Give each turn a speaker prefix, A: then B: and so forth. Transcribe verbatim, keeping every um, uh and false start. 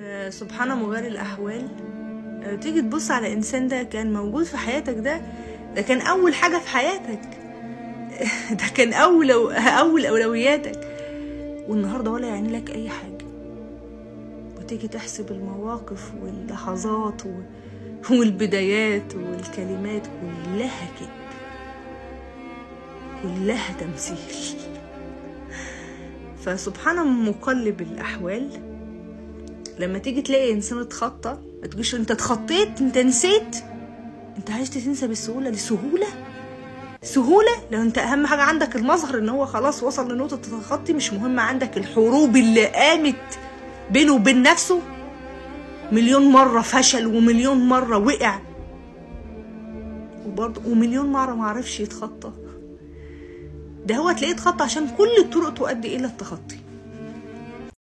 A: سبحان مغير الأحوال. تيجي تبص على إنسان ده كان موجود في حياتك، ده ده كان أول حاجة في حياتك، ده كان أول أول أولوياتك، والنهاردة ولا يعني لك أي حاجة. وتيجي تحسب المواقف واللحظات والبدايات والكلمات كلها كده، كلها تمثيل. فسبحان مقلب الأحوال. لما تيجي تلاقي إنسان اتخطى، ما تجيش انت اتخطيت، انت نسيت، انت عايز تنسى بالسهولة؟ لسهولة سهولة؟ لو انت اهم حاجة عندك المظهر ان هو خلاص وصل لنقطة التخطي، مش مهم عندك الحروب اللي قامت بينه وبين نفسه، مليون مرة فشل ومليون مرة وقع وبرضه ومليون مرة معرفش يتخطى. ده هو تلاقيه اتخطى عشان كل الطرق تؤدي الى التخطي.